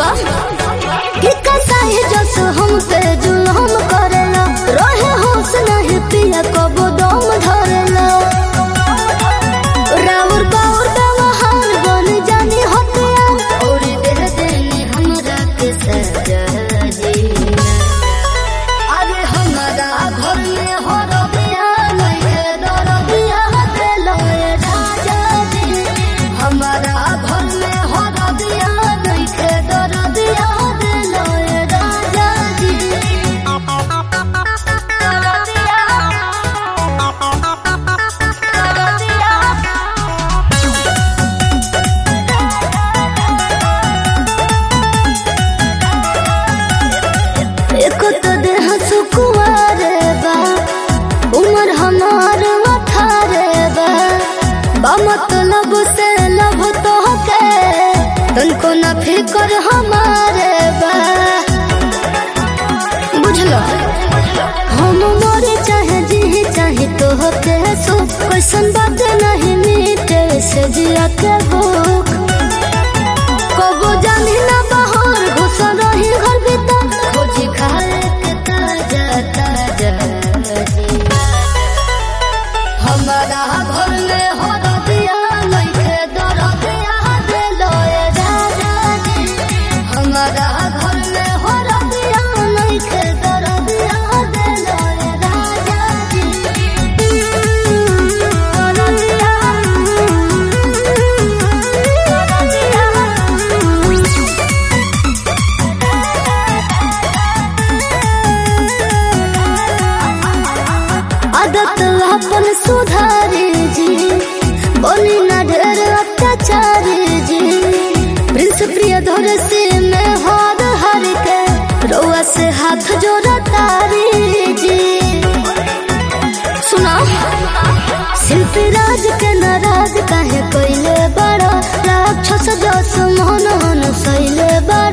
सुनबा कि कसाई जस हम पे जुल्म करेला रहे होश नहीं पिया कबो दम धरेला राउर बाउर व्यवहार बन जानी हटिया और दे देनी हमरा के सजा जीना अरे हमारा घर में हो रबिया नहीं दर दिया देलो राजा जी हमारा घर में हो रबिया नहीं दर दिया देलो राजा जी एक तो देह सुकुआर बा उमर हमार 18 बा मतलब से लब तो के तनको न फिकर हमारे बा बुझलो हम मोरे चाहे जी चाहे तो के सो कैसन बात नहीं मीटे से जिया के भूख कबो जानी ना बाहर घुस रही घर भीतर खोजी खाए के ताजा ताजा हमारा घर में हो रबिया नहीं दर दिया देलो राजा जी हमारा घर में हो रबिया नहीं दर दिया देलो राजा जी आदत अपन सुधारी जी बोली ना ढेर अत्याचारी जी प्रिंस प्रिय धर से मैं हार हर के रोआ से हाथ जोड़ा तारी जी सुना शिल्पी राज के नाराज काहे कोइले बड़ा राक्षस जस मोहन सैले बड़ा